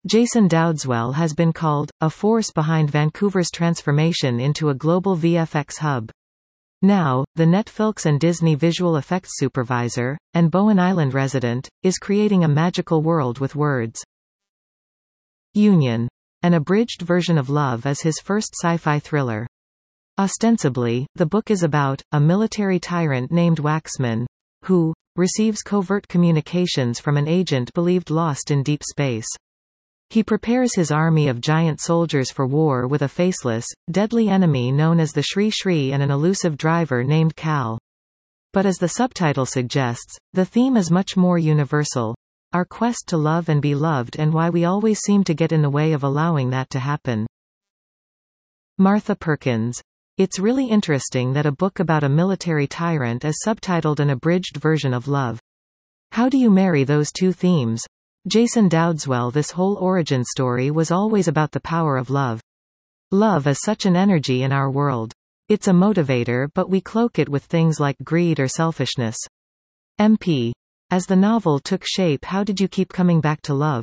Jason Dowdeswell has been called a force behind Vancouver's transformation into a global VFX hub. Now, the Netflix and Disney visual effects supervisor, and Bowen Island resident, is creating a magical world with words. Union. An abridged version of Love is his first sci-fi thriller. Ostensibly, the book is about a military tyrant named Waxman, who receives covert communications from an agent believed lost in deep space. He prepares his army of giant soldiers for war with a faceless, deadly enemy known as the Shri Shri and an elusive driver named Cal. But as the subtitle suggests, the theme is much more universal. Our quest to love and be loved and why we always seem to get in the way of allowing that to happen. Martha Perkins. It's really interesting that a book about a military tyrant is subtitled An Abridged Version of Love. How do you marry those two themes? Jason Dowdeswell. This whole origin story was always about the power of love. Love is such an energy in our world. It's a motivator, but we cloak it with things like greed or selfishness. MP. As the novel took shape, how did you keep coming back to love?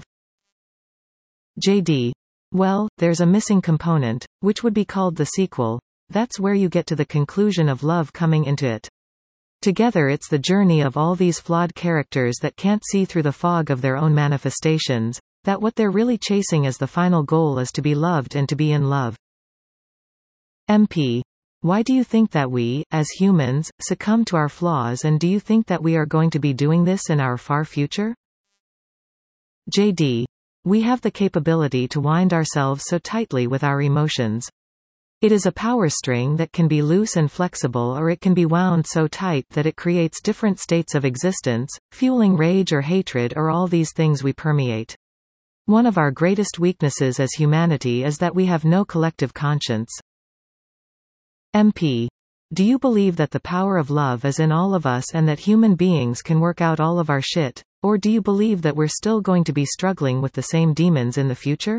JD. Well, there's a missing component, which would be called the sequel. That's where you get to the conclusion of love coming into it. Together it's the journey of all these flawed characters that can't see through the fog of their own manifestations, that what they're really chasing as the final goal is to be loved and to be in love. MP. Why do you think that we, as humans, succumb to our flaws, and do you think that we are going to be doing this in our far future? JD. We have the capability to wind ourselves so tightly with our emotions. It is a power string that can be loose and flexible, or it can be wound so tight that it creates different states of existence, fueling rage or hatred or all these things we permeate. One of our greatest weaknesses as humanity is that we have no collective conscience. MP. Do you believe that the power of love is in all of us and that human beings can work out all of our shit, or do you believe that we're still going to be struggling with the same demons in the future?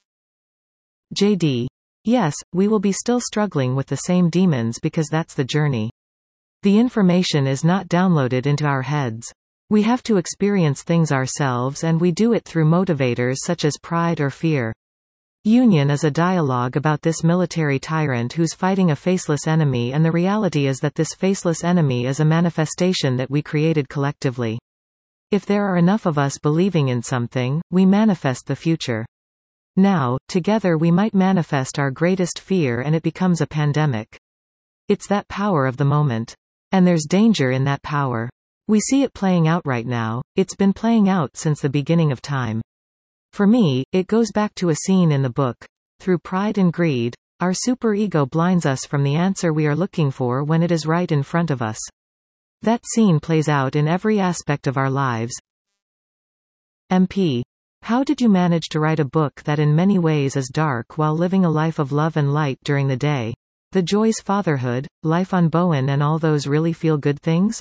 JD. Yes, we will be still struggling with the same demons because that's the journey. The information is not downloaded into our heads. We have to experience things ourselves, and we do it through motivators such as pride or fear. Union is a dialogue about this military tyrant who's fighting a faceless enemy, and the reality is that this faceless enemy is a manifestation that we created collectively. If there are enough of us believing in something, we manifest the future. Now, together we might manifest our greatest fear and it becomes a pandemic. It's that power of the moment. And there's danger in that power. We see it playing out right now. It's been playing out since the beginning of time. For me, it goes back to a scene in the book. Through pride and greed, our superego blinds us from the answer we are looking for when it is right in front of us. That scene plays out in every aspect of our lives. MP. How did you manage to write a book that in many ways is dark while living a life of love and light during the day? The joys fatherhood, life on Bowen and all those really feel-good things?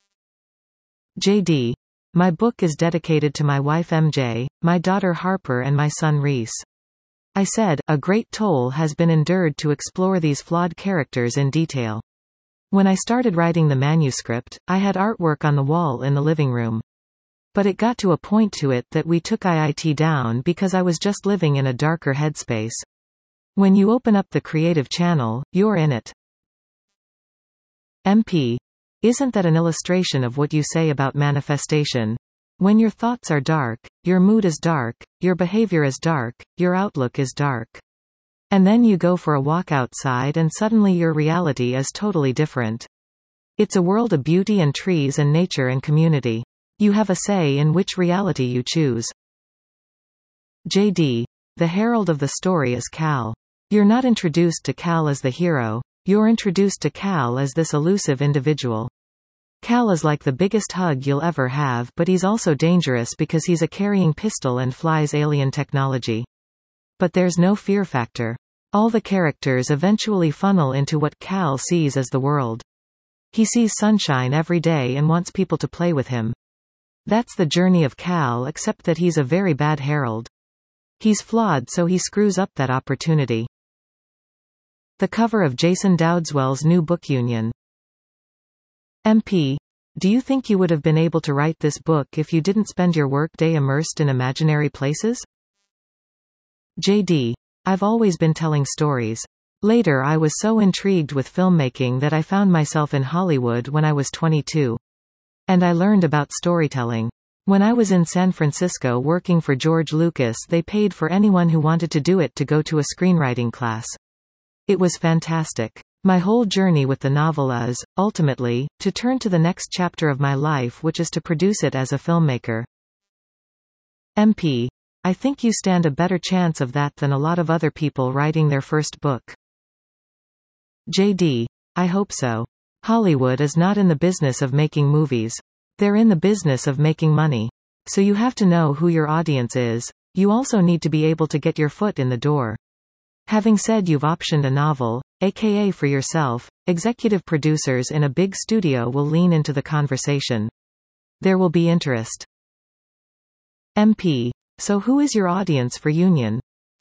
JD. My book is dedicated to my wife MJ, my daughter Harper and my son Reese. I said, a great toll has been endured to explore these flawed characters in detail. When I started writing the manuscript, I had artwork on the wall in the living room. But it got to a point to it that we took it down because I was just living in a darker headspace. When you open up the creative channel, you're in it. MP. Isn't that an illustration of what you say about manifestation? When your thoughts are dark, your mood is dark, your behavior is dark, your outlook is dark. And then you go for a walk outside and suddenly your reality is totally different. It's a world of beauty and trees and nature and community. You have a say in which reality you choose. JD. The herald of the story is Cal. You're not introduced to Cal as the hero. You're introduced to Cal as this elusive individual. Cal is like the biggest hug you'll ever have, but he's also dangerous because he's a carrying pistol and flies alien technology. But there's no fear factor. All the characters eventually funnel into what Cal sees as the world. He sees sunshine every day and wants people to play with him. That's the journey of Cal, except that he's a very bad herald. He's flawed, so he screws up that opportunity. The cover of Jason Dowdeswell's new book Union. MP. Do you think you would have been able to write this book if you didn't spend your workday immersed in imaginary places? JD. I've always been telling stories. Later I was so intrigued with filmmaking that I found myself in Hollywood when I was 22. And I learned about storytelling. When I was in San Francisco working for George Lucas, they paid for anyone who wanted to do it to go to a screenwriting class. It was fantastic. My whole journey with the novel is, ultimately, to turn to the next chapter of my life, which is to produce it as a filmmaker. MP. I think you stand a better chance of that than a lot of other people writing their first book. JD. I hope so. Hollywood is not in the business of making movies. They're in the business of making money. So you have to know who your audience is. You also need to be able to get your foot in the door. Having said you've optioned a novel, aka for yourself, executive producers in a big studio will lean into the conversation. There will be interest. MP. So who is your audience for Union?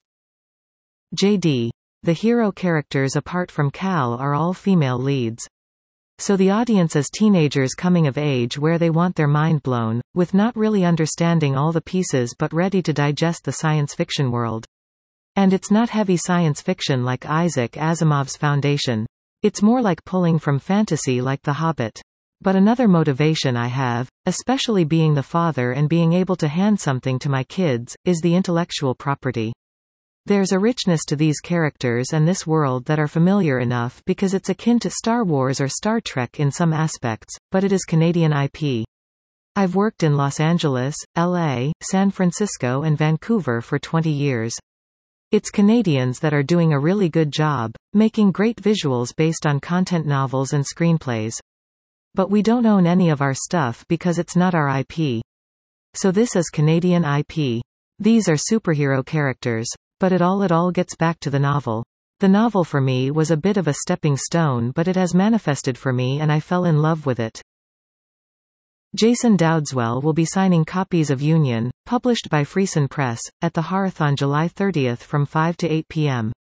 JD. The hero characters apart from Cal are all female leads. So the audience is teenagers coming of age where they want their mind blown, with not really understanding all the pieces but ready to digest the science fiction world. And it's not heavy science fiction like Isaac Asimov's Foundation. It's more like pulling from fantasy like The Hobbit. But another motivation I have, especially being the father and being able to hand something to my kids, is the intellectual property. There's a richness to these characters and this world that are familiar enough because it's akin to Star Wars or Star Trek in some aspects, but it is Canadian IP. I've worked in Los Angeles, LA, San Francisco and Vancouver for 20 years. It's Canadians that are doing a really good job, making great visuals based on content novels and screenplays. But we don't own any of our stuff because it's not our IP. So this is Canadian IP. These are superhero characters. But it all gets back to the novel. The novel for me was a bit of a stepping stone, but it has manifested for me and I fell in love with it. Jason Dowdeswell will be signing copies of Union, published by Friesen Press, at the Hearth on July 30 from 5 to 8 p.m.